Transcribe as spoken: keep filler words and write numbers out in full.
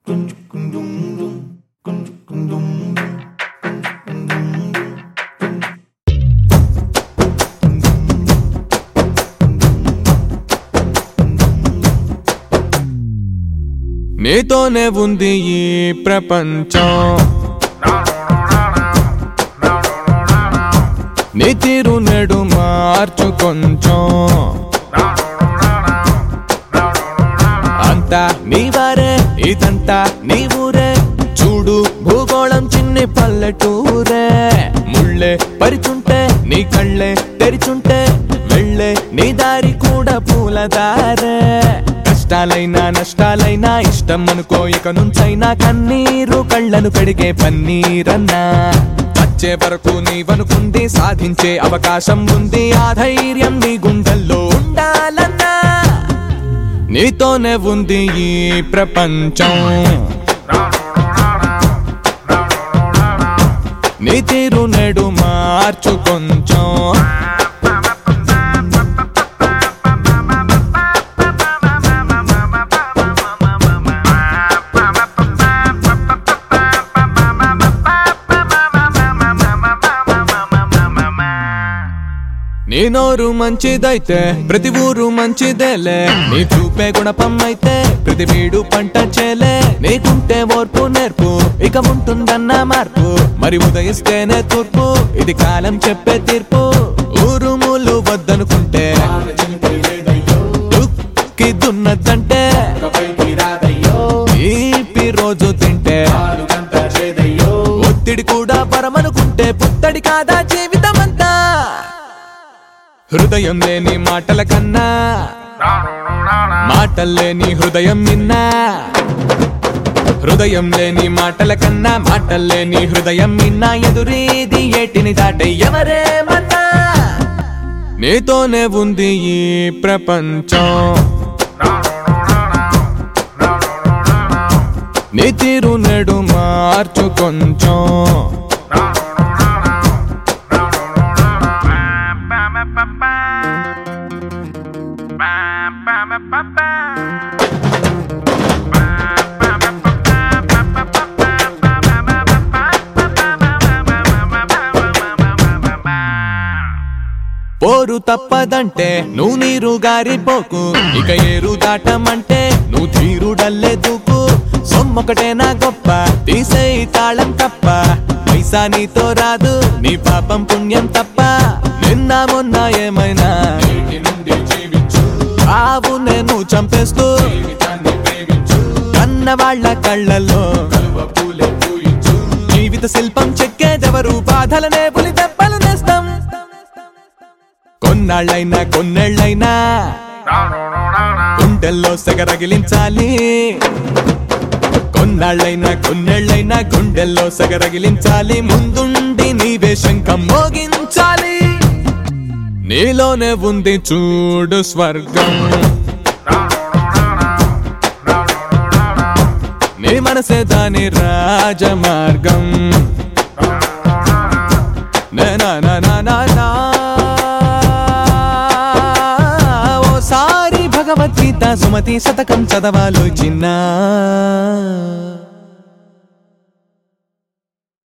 నీతోనే ఉంది ఈ ప్రపంచం, నీ తీరు నేడు మార్చు కొంచెం, అంతా నీ వారే ఇదంతా నీ ఊరే, చూడు భూగోళం చిన్ని పల్లెటూరే, ముళ్ళే పరిచుంటే నీ కళ్ళే తెరిచుంటే వెళ్ళే నీ దారి కూడా పూలదారే, కష్టాలైనా నష్టాలైనా ఇష్టం అనుకో ఇక నుంచైనా, కన్నీరు కళ్ళను కడిగే పన్నీరన్నా, వచ్చే వరకు నీవనుకుంది సాధించే అవకాశం ఉంది, ఆ ధైర్యం నీ గుండెల్లో ఉండాలన్నా, నీతోనే ఉంది ఈ ప్రపంచం, నీ తీరు నేడు మార్చు కొంచెం. నీ నోరు మంచిదైతే ప్రతి ఊరు మంచిదేలే, నీ చూపే గుణపం అయితే ప్రతి వీడు పంట చేలే, నీకుంటే ఓర్పు నేర్పు ఇక ఉంటుందన్న మార్పు, మరి ఉదయిస్తేనే తూర్పు ఇది కాలం చెప్పే తీర్పు, ఊరు మూలు వద్దనుకుంటే దుక్కి దున్నదంటే ఈపి రోజు తింటే ఒత్తిడి కూడా పరమనుకుంటే పుత్తడి కాదా జీవితమంతా, హృదయం లేని మాటల కన్నా మాటల్లేని హృదయం నిన్నా, హృదయం లేని మాటల కన్నా మాటల్లేని హృదయం నిన్నా, ఎదురీది ఏటిని దాటే ఎవరేమన్నా, నీతోనే ఉంది ఈ ప్రపంచం, నీ తీరు నేడు మార్చు కొంచెం. పోరు తప్పదంటే నువ్వు నీరు గారిపోకు, ఇక ఏరు దాటమంటే నువ్వు తీరుడల్లే దూకు, సొమ్మొకటేనా గొప్ప తీసేయి తాళం తప్ప, పైసా నీతో రాదు నీ పాపం పుణ్యం తప్ప, నిన్న మొన్న ఏమైనా ఆవు నేను చంపేస్తూ కన్న వాళ్ళ కళ్ళల్లో జీవిత శిల్పం చెక్కేదెవరు, బాధలనే పులి దెబ్బలు నేస్తాం, కొన్నాళ్ళైనా కొన్నేళ్ళైనా గుండెల్లో సెగరగిలించాలి, కొన్నాళ్ళైనా కొన్నేళ్ళైనా గుండెల్లో సెగరగిలించాలి, ముందుండి నీవే శంఖం మోగించాలి, నీలోనే ఉంది చూడు స్వర్గం, నీ మనసే దాని రాజమార్గం, నా నా నా నా ఓసారి భగవద్గీత సుమతి శతకం చదవాలో చిన్నా.